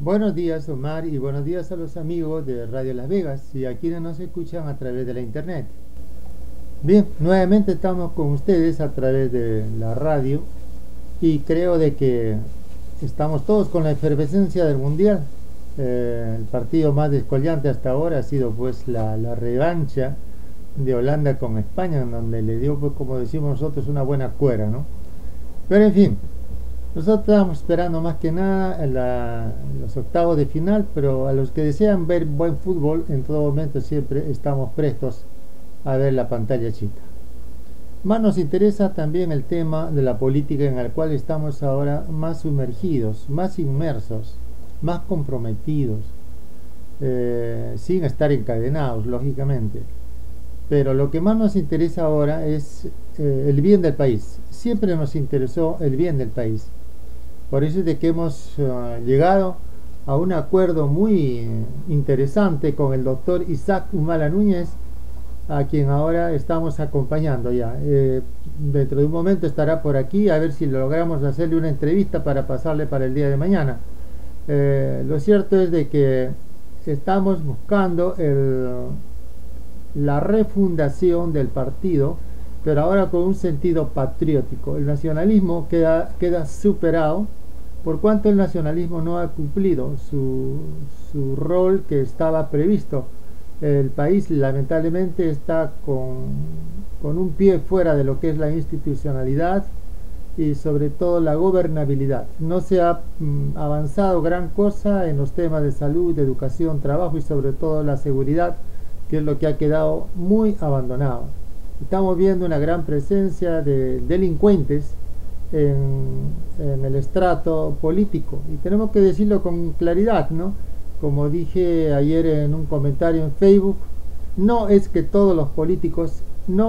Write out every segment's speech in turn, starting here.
Buenos días, Omar, y buenos días a los amigos de Radio Las Vegas y a quienes nos escuchan a través de la internet. Bien, nuevamente estamos con ustedes a través de la radio y creo de que estamos todos con la efervescencia del Mundial. El partido más descollante hasta ahora ha sido pues la revancha de Holanda con España, en donde le dio, pues como decimos nosotros, una buena cuera, ¿no? Pero en fin, nosotros estamos esperando más que nada los octavos de final, pero a los que desean ver buen fútbol, en todo momento siempre estamos prestos a ver la pantalla chica. Más nos interesa también el tema de la política, en el cual estamos ahora más sumergidos, más inmersos, más comprometidos, sin estar encadenados, lógicamente. Pero lo que más nos interesa ahora es el bien del país. Siempre nos interesó el bien del país. Por eso es de que hemos llegado a un acuerdo muy interesante con el doctor Isaac Humala Núñez, a quien ahora estamos acompañando ya. Dentro de un momento estará por aquí, a ver si logramos hacerle una entrevista para pasarle para el día de mañana. Lo cierto es de que estamos buscando la refundación del partido, pero ahora con un sentido patriótico. El nacionalismo queda superado, por cuanto el nacionalismo no ha cumplido su rol que estaba previsto. El país lamentablemente está con un pie fuera de lo que es la institucionalidad y sobre todo la gobernabilidad. No se ha avanzado gran cosa en los temas de salud, de educación, trabajo y sobre todo la seguridad, que es lo que ha quedado muy abandonado. Estamos viendo una gran presencia de delincuentes en el estrato político y tenemos que decirlo con claridad, ¿no? Como dije ayer en un comentario en Facebook, no es que todos los políticos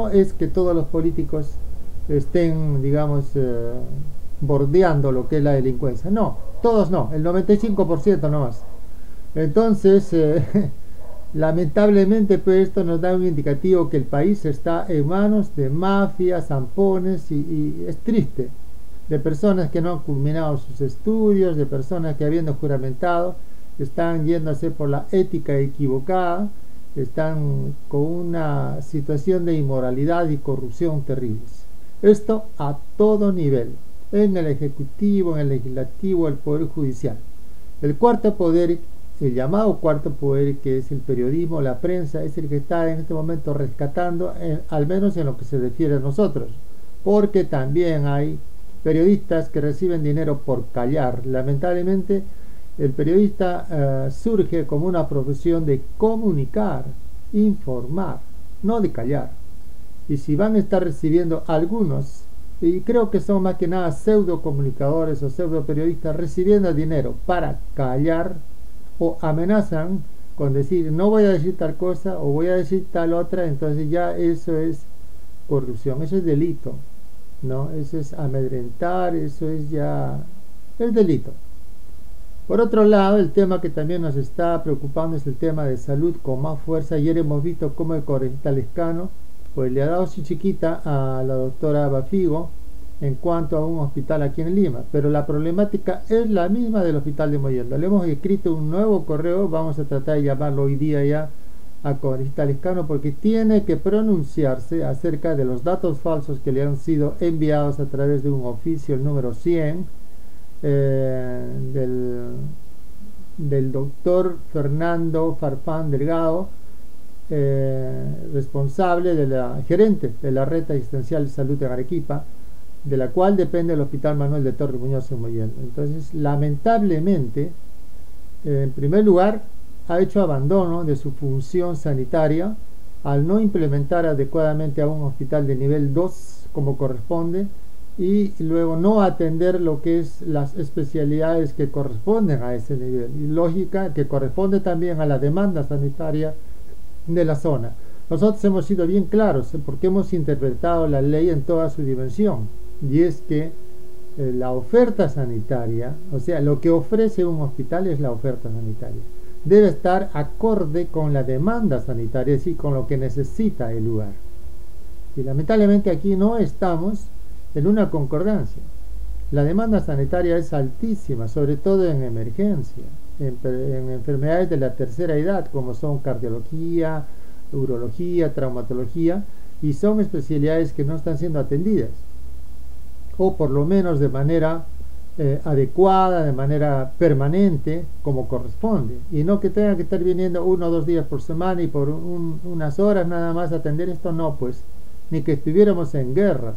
estén, digamos, bordeando lo que es la delincuencia. No, todos no, el 95% no más. Entonces, lamentablemente, pues esto nos da un indicativo que el país está en manos de mafias, zampones y es triste, de personas que no han culminado sus estudios, de personas que habiendo juramentado están yéndose por la ética equivocada, están con una situación de inmoralidad y corrupción terribles. Esto a todo nivel, en el Ejecutivo, en el Legislativo, el Poder Judicial. El cuarto poder, el llamado cuarto poder, que es el periodismo, la prensa, es el que está en este momento rescatando, al menos en lo que se refiere a nosotros, porque también hay periodistas que reciben dinero por callar. Lamentablemente el periodista surge como una profesión de comunicar, informar, no de callar. Y si van a estar recibiendo algunos, y creo que son más que nada pseudo comunicadores o pseudo periodistas, recibiendo dinero para callar, o amenazan con decir no voy a decir tal cosa o voy a decir tal otra, entonces ya eso es corrupción, eso es delito, ¿no? Eso es amedrentar, eso es ya el delito. Por otro lado, el tema que también nos está preocupando es el tema de salud con más fuerza. Ayer hemos visto cómo el congresista Lescano pues le ha dado su chiquita a la doctora Bafigo en cuanto a un hospital aquí en Lima, pero la problemática es la misma del hospital de Mollendo. Le hemos escrito un nuevo correo, vamos a tratar de llamarlo hoy día ya a congresista Lescano, porque tiene que pronunciarse acerca de los datos falsos que le han sido enviados a través de un oficio, el número 100, del doctor Fernando Farfán Delgado, responsable de la gerente de la red asistencial de salud de Arequipa, de la cual depende el Hospital Manuel de Torres Muñoz en Mollendo. Entonces, lamentablemente, en primer lugar, ha hecho abandono de su función sanitaria al no implementar adecuadamente a un hospital de nivel 2 como corresponde, y luego no atender lo que es las especialidades que corresponden a ese nivel, y lógica que corresponde también a la demanda sanitaria de la zona. Nosotros hemos sido bien claros porque hemos interpretado la ley en toda su dimensión, y es que la oferta sanitaria, o sea, lo que ofrece un hospital es la oferta sanitaria, debe estar acorde con la demanda sanitaria, es decir, con lo que necesita el lugar. Y lamentablemente aquí no estamos en una concordancia. La demanda sanitaria es altísima, sobre todo en emergencia. en enfermedades de la tercera edad, como son cardiología, urología, traumatología, y son especialidades que no están siendo atendidas, o por lo menos de manera adecuada, de manera permanente, como corresponde, y no que tengan que estar viniendo 1 o 2 días por semana y por unas horas nada más atender esto, no, pues, ni que estuviéramos en guerra.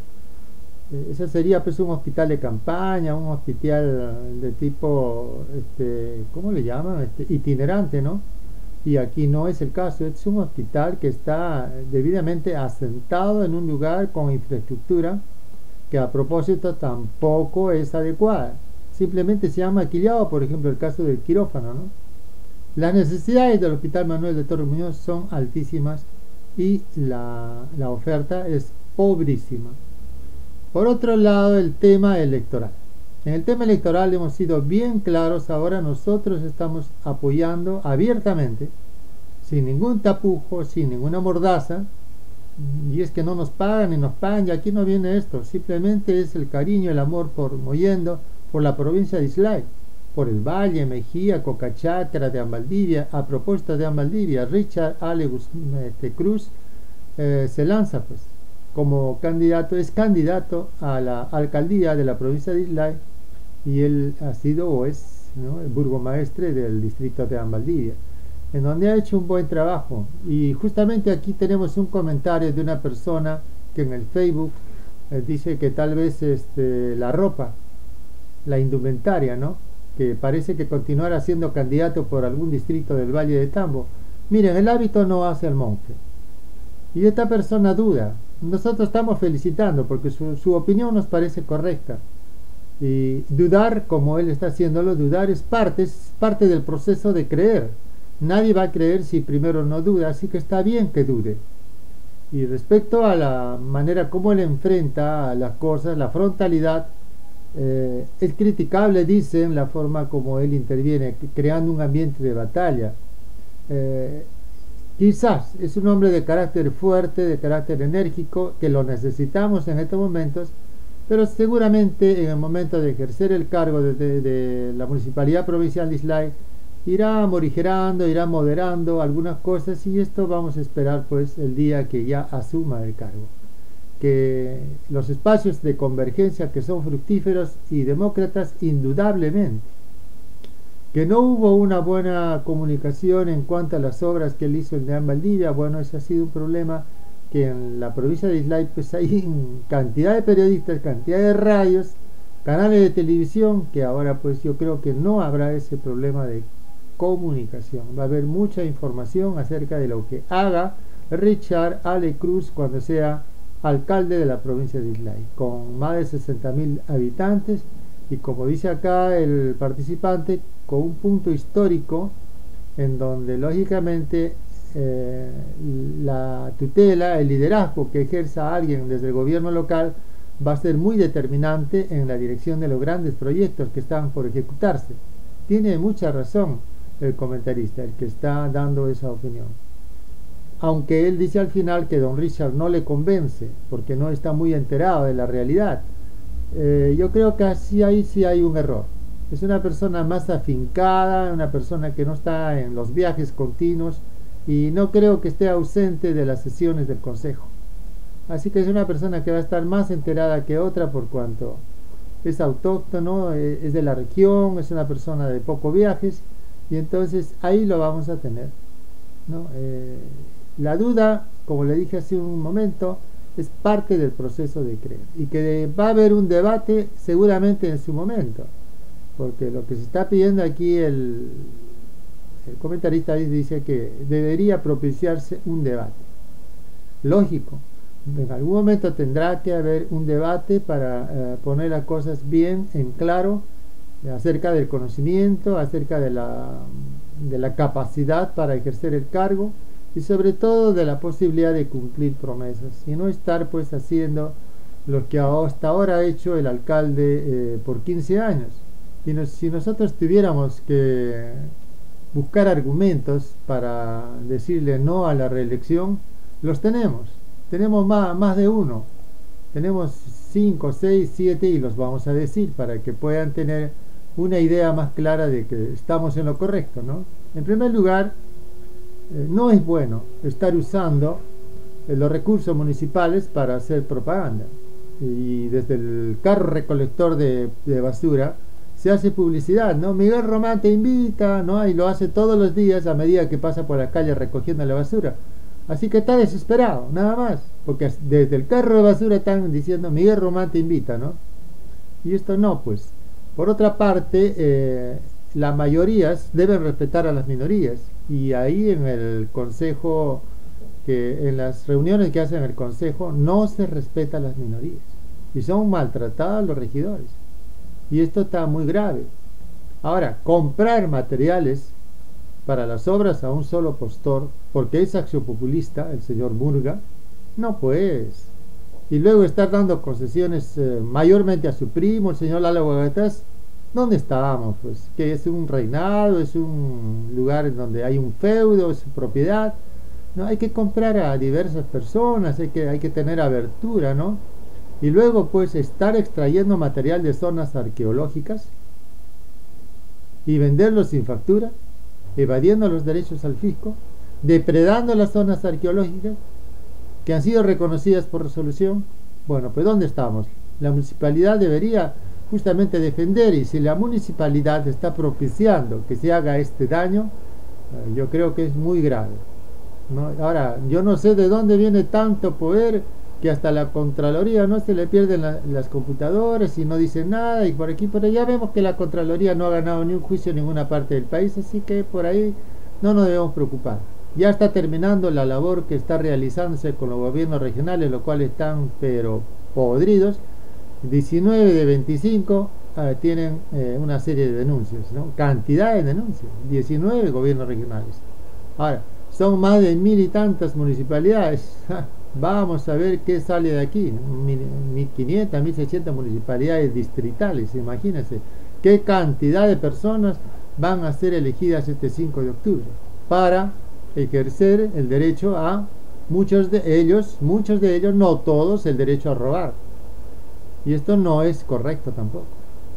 Ese sería pues un hospital de campaña, un hospital de tipo, ¿cómo le llaman? Itinerante, ¿no? Y aquí no es el caso, es un hospital que está debidamente asentado en un lugar con infraestructura que a propósito tampoco es adecuada. Simplemente se ha maquillado, por ejemplo, el caso del quirófano, ¿no? Las necesidades del Hospital Manuel de Torres Muñoz son altísimas y la oferta es pobrísima. Por otro lado, el tema electoral. En el tema electoral hemos sido bien claros, ahora nosotros estamos apoyando abiertamente, sin ningún tapujo, sin ninguna mordaza, y es que no nos pagan y nos pagan, y aquí no viene esto, simplemente es el cariño, el amor por Mollendo, por la provincia de Islay, por el Valle, Mejía, Cocachacra, de Valdivia. A propósito de Valdivia, Richard Ale Cruz se lanza pues como candidato, es candidato a la alcaldía de la provincia de Islay, y él ha sido o es, ¿no?, el burgomaestre del distrito de Valdivia, en donde ha hecho un buen trabajo. Y justamente aquí tenemos un comentario de una persona que en el Facebook dice que tal vez la ropa, la indumentaria, ¿no?, que parece que continuará siendo candidato por algún distrito del Valle de Tambo. Miren, el hábito no hace al monje. Y esta persona duda. Nosotros estamos felicitando porque su opinión nos parece correcta. Y dudar, como él está haciéndolo, dudar es parte del proceso de creer. Nadie va a creer si primero no duda, así que está bien que dude. Y respecto a la manera como él enfrenta a las cosas, la frontalidad, es criticable, dicen, la forma como él interviene, creando un ambiente de batalla. Quizás es un hombre de carácter fuerte, de carácter enérgico, que lo necesitamos en estos momentos, pero seguramente en el momento de ejercer el cargo de la Municipalidad Provincial de Islay, irá morigerando, irá moderando algunas cosas, y esto vamos a esperar pues el día que ya asuma el cargo. Que los espacios de convergencia que son fructíferos y demócratas, indudablemente. Que no hubo una buena comunicación en cuanto a las obras que él hizo en Deán Valdivia, bueno, ese ha sido un problema que en la provincia de Islay pues hay cantidad de periodistas, cantidad de radios, canales de televisión, que ahora pues yo creo que no habrá ese problema de comunicación. Va a haber mucha información acerca de lo que haga Richard Ale Cruz cuando sea alcalde de la provincia de Islay, con más de 60.000 habitantes, y como dice acá el participante, con un punto histórico en donde lógicamente la tutela, el liderazgo que ejerza alguien desde el gobierno local va a ser muy determinante en la dirección de los grandes proyectos que están por ejecutarse. Tiene mucha razón el comentarista, el que está dando esa opinión. Aunque él dice al final que don Richard no le convence porque no está muy enterado de la realidad. Yo creo que ahí sí hay un error. Es una persona más afincada, una persona que no está en los viajes continuos, y no creo que esté ausente de las sesiones del consejo. Así que es una persona que va a estar más enterada que otra, por cuanto es autóctono, es de la región, es una persona de pocos viajes, y entonces ahí lo vamos a tener, ¿no? La duda, como le dije hace un momento, es parte del proceso de creer, y que va a haber un debate seguramente en su momento, porque lo que se está pidiendo aquí, el comentarista dice que debería propiciarse un debate. Lógico, en algún momento tendrá que haber un debate para poner las cosas bien en claro acerca del conocimiento, acerca de la capacidad para ejercer el cargo, y sobre todo de la posibilidad de cumplir promesas, y no estar pues haciendo lo que hasta ahora ha hecho el alcalde por 15 años. Y si nosotros tuviéramos que buscar argumentos para decirle no a la reelección, los tenemos más de uno, tenemos 5, 6, 7, y los vamos a decir para que puedan tener una idea más clara de que estamos en lo correcto, ¿no? En primer lugar, no es bueno estar usando los recursos municipales para hacer propaganda. Y desde el carro recolector de basura se hace publicidad, ¿no? Miguel Román te invita, ¿no? Y lo hace todos los días a medida que pasa por la calle recogiendo la basura. Así que está desesperado, nada más. Porque desde el carro de basura están diciendo Miguel Román te invita, ¿no? Y esto no, pues. Por otra parte, las mayorías deben respetar a las minorías. Y ahí en el consejo, que en las reuniones que hacen el consejo, no se respeta a las minorías. Y son maltratados los regidores. Y esto está muy grave. Ahora, comprar materiales para las obras a un solo postor, porque es acción-populista, el señor Murga, no pues. Y luego estar dando concesiones mayormente a su primo, el señor Lalo Guagatás. ¿Dónde estábamos? Pues que es un reinado, es un lugar en donde hay un feudo, es su propiedad. No, hay que comprar a diversas personas, hay que tener abertura, ¿no? Y luego pues estar extrayendo material de zonas arqueológicas y venderlo sin factura, evadiendo los derechos al fisco, depredando las zonas arqueológicas que han sido reconocidas por resolución. Bueno, pues ¿dónde estamos? La municipalidad debería justamente defender, y si la municipalidad está propiciando que se haga este daño, yo creo que es muy grave, ¿no? Ahora, yo no sé de dónde viene tanto poder que hasta la Contraloría no se le pierden las computadoras y no dice nada, y por aquí por allá vemos que la Contraloría no ha ganado ni un juicio en ninguna parte del país, así que por ahí no nos debemos preocupar. Ya está terminando la labor que está realizándose con los gobiernos regionales, los cuales están pero podridos. 19 de 25 tienen una serie de denuncias, ¿no? Cantidad de denuncias, 19 gobiernos regionales. Ahora, son más de 1000 y tantas municipalidades. Vamos a ver qué sale de aquí. 1500, 1600 municipalidades distritales, imagínense qué cantidad de personas van a ser elegidas este 5 de octubre para ejercer el derecho a muchos de ellos, no todos, el derecho a robar. Y esto no es correcto tampoco.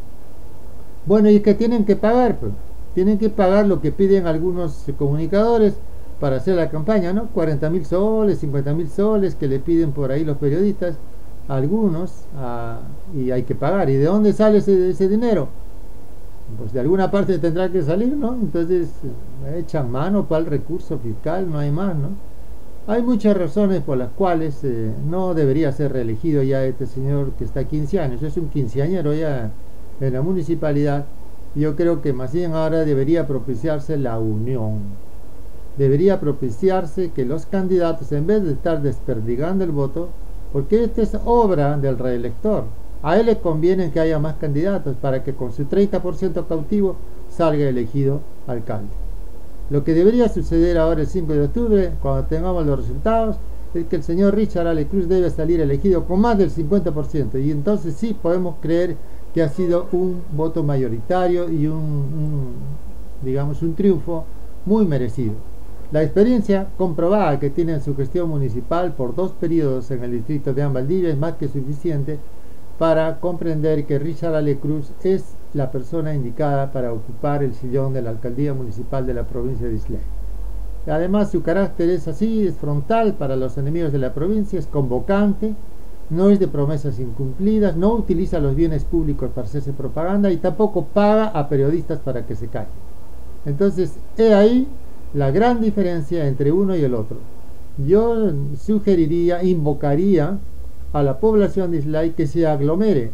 Bueno, ¿y qué tienen que pagar? Pues tienen que pagar lo que piden algunos comunicadores para hacer la campaña, ¿no? 40.000 soles, 50.000 soles que le piden por ahí los periodistas, algunos, y hay que pagar. ¿Y de dónde sale ese dinero? Pues de alguna parte tendrá que salir, ¿no? Entonces echan mano para el recurso fiscal, no hay más, ¿no? Hay muchas razones por las cuales no debería ser reelegido ya este señor que está 15 años. Es un quinceañero ya en la municipalidad. Yo creo que más bien ahora debería propiciarse la unión. Debería propiciarse que los candidatos, en vez de estar desperdigando el voto, porque esta es obra del reelector, a él le conviene que haya más candidatos para que con su 30% cautivo salga elegido alcalde. Lo que debería suceder ahora el 5 de octubre, cuando tengamos los resultados, es que el señor Richard Ale Cruz debe salir elegido con más del 50%, y entonces sí podemos creer que ha sido un voto mayoritario y digamos, un triunfo muy merecido. La experiencia comprobada que tiene en su gestión municipal por 2 periodos en el distrito de Valdivia es más que suficiente para comprender que Richard Ale Cruz es la persona indicada para ocupar el sillón de la alcaldía municipal de la provincia de Islay. Además, su carácter es así, es frontal para los enemigos de la provincia, es convocante, no es de promesas incumplidas, no utiliza los bienes públicos para hacerse propaganda y tampoco paga a periodistas para que se callen. Entonces, he ahí la gran diferencia entre uno y el otro. Yo sugeriría, invocaría a la población de Islay que se aglomere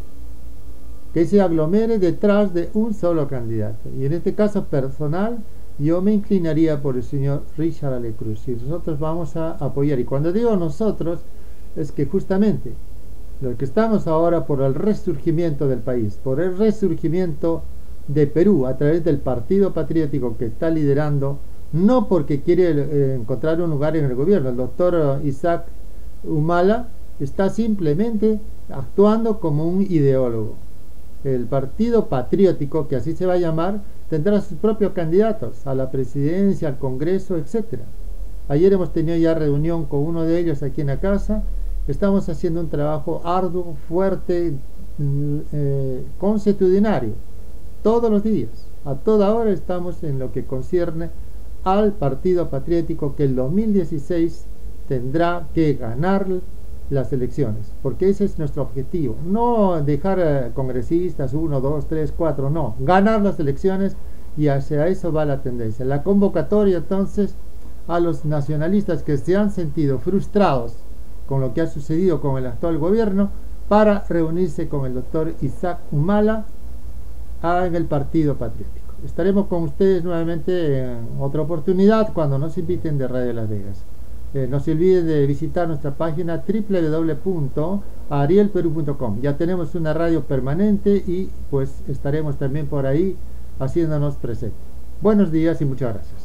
detrás de un solo candidato. Y en este caso personal, yo me inclinaría por el señor Richard Ale Cruz, y nosotros vamos a apoyar. Y cuando digo nosotros, es que justamente los que estamos ahora por el resurgimiento del país, por el resurgimiento de Perú a través del Partido Patriótico que está liderando, no porque quiere encontrar un lugar en el gobierno. El doctor Isaac Humala está simplemente actuando como un ideólogo. El Partido Patriótico, que así se va a llamar, tendrá sus propios candidatos a la presidencia, al Congreso, etc. Ayer hemos tenido ya reunión con uno de ellos aquí en la casa. Estamos haciendo un trabajo arduo, fuerte, consuetudinario, todos los días, a toda hora estamos en lo que concierne al Partido Patriótico, que el 2016 tendrá que ganar las elecciones, porque ese es nuestro objetivo, no dejar congresistas 1, 2, 3, 4, no, ganar las elecciones, y hacia eso va la tendencia. La convocatoria entonces a los nacionalistas que se han sentido frustrados con lo que ha sucedido con el actual gobierno, para reunirse con el doctor Isaac Humala en el Partido Patriótico. Estaremos con ustedes nuevamente en otra oportunidad cuando nos inviten de Radio Las Vegas. No se olviden de visitar nuestra página www.arielperú.com. Ya tenemos una radio permanente y pues estaremos también por ahí haciéndonos presentes. Buenos días y muchas gracias.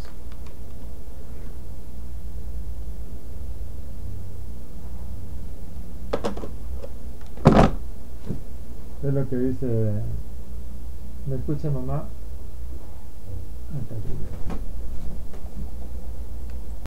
Es lo que dice. ¿Me escucha, mamá? Ah,